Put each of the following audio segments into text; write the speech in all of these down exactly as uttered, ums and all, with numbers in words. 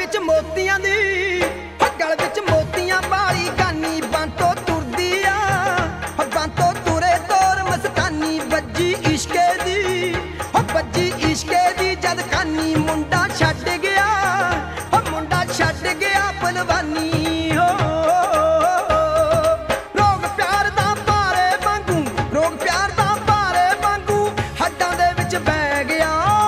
ਵਿੱਚ ਮੋਤੀਆਂ ਦੀ ਹੋ ਗਲ ਵਿੱਚ ਮੋਤੀਆਂ ਵਾਲੀ ਕਾਨੀ ਬੰਤੋਂ ਤੁਰਦੀ ਆ ਹੋ ਬੰਤੋਂ ਤੁਰੇ ਤੋਰ ਮਸਤਾਨੀ ਵੱਜੀ ਇਸ਼ਕੇ ਦੀ ਹੋ ਵੱਜੀ ਇਸ਼ਕੇ ਦੀ ਜਦ ਕਾਨੀ ਮੁੰਡਾ ਛੱਡ ਗਿਆ ਹੋ ਮੁੰਡਾ ਛੱਡ ਗਿਆ ਪਲਵਾਨੀ ਹੋ ਰੋਗ ਪਿਆਰ ਦਾ ਭਾਰੇ ਵਾਂਗੂ ਰੋਗ ਪਿਆਰ ਦਾ ਭਾਰੇ ਵਾਂਗੂ ਹੱਡਾਂ ਦੇ ਵਿੱਚ ਬਹਿ ਗਿਆ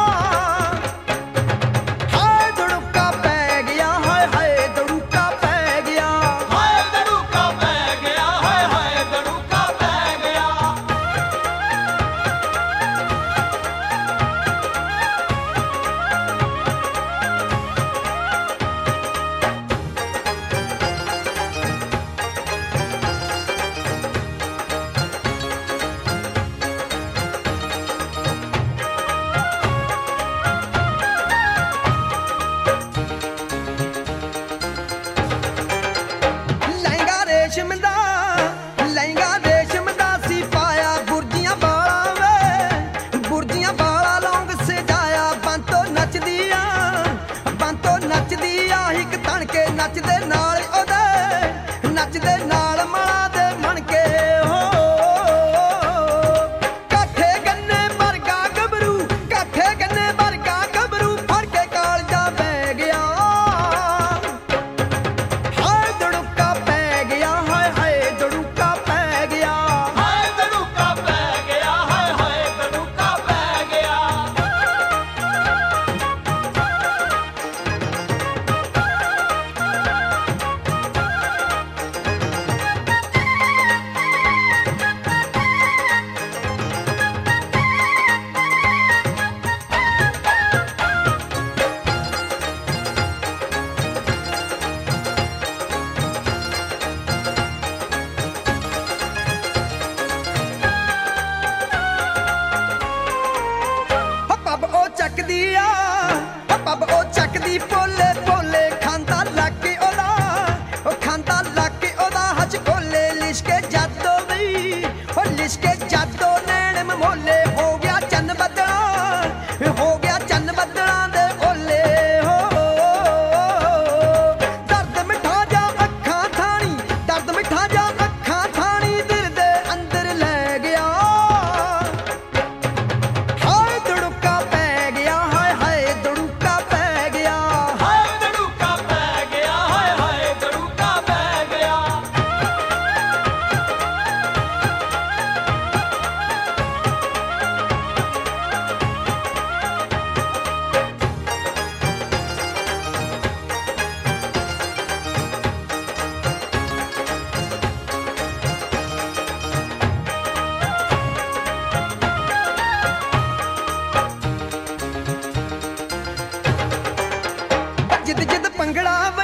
ਰੇਸ਼ਮ ਦਾ ਲਹਿੰਗਾ ਰੇਸ਼ਮ ਦਾ ਸੀ ਪਾਇਆ ਗੁਰਜੀਆਂ ਵਾਲਾ ਵੇ ਗੁਰਜੀਆਂ ਵਾਲਾ ਲੌਂਗ ਸਜਾਇਆ ਬੰਤੋਂ ਨੱਚਦੀ ਆ ਬੰਤੋਂ ਨੱਚਦੀ ਆ ਹਿੱਕ ਤਣ ਕੇ ਨੱਚਦੇ ਨਾਲ ਉਹਦੇ ਨੱਚਦੇ ਨਾਲ ਮਾਲਾ ਦੇ ਮਣ ਕੇ ਹੋ ਕਾਠੇ ਗੰਨੇ ਵਰਗਾ ਗੱਭਰੂ ਕਾਠੇ ਗੰਨੇ ਵਰਗਾ ਗੱਭਰੂ ਫੜ ਕੇ ਕਾਲਜਾ ਬਹਿ ਗਿਆ ਚੱਕਦੀ ਆ ਪੱਬ ਉਹ ਚੱਕਦੀ ਪੋਲੇ ਪੋਲੇ ਖਾਂਦਾ ਲੱਗੇ ਉਹਦਾ ਉਹ ਖਾਂਦਾ ਲੱਗੇ ਉਹਦਾ ਹੱਜ ਖੋਲੇ ਲਿਸ਼ਕੇ ਜਾਦੋ ਵੀ ਉਹ ਲਿਸ਼ਕੇ ਜਾਦੋ ਨੈਣ ਮਮੋਲੇ ਹੋ ਗਿਆ ਚੰਨ ਬੱਦਲਾਂ ਹੋ ਗਿਆ ਚੰਨ ਬੱਦਲਾਂ ਦੇ ਓਲੇ ਹੋ ਦਰਦ ਮਿਠਾ ਜਾ ਅੱਖਾਂ ਥਾਣੀ ਦਰਦ ਮਿਠਾ ਜਾ ਅੱਖਾਂ ਥਾਣੀ ਦਿਲ ਦੇ ਅੰਦਰ ਲੈ ਗਿਆ ਹਾਏ ਧੜਕਾ ਜਿੱਦ ਜਿੱਦ ਪੰਗੜਾ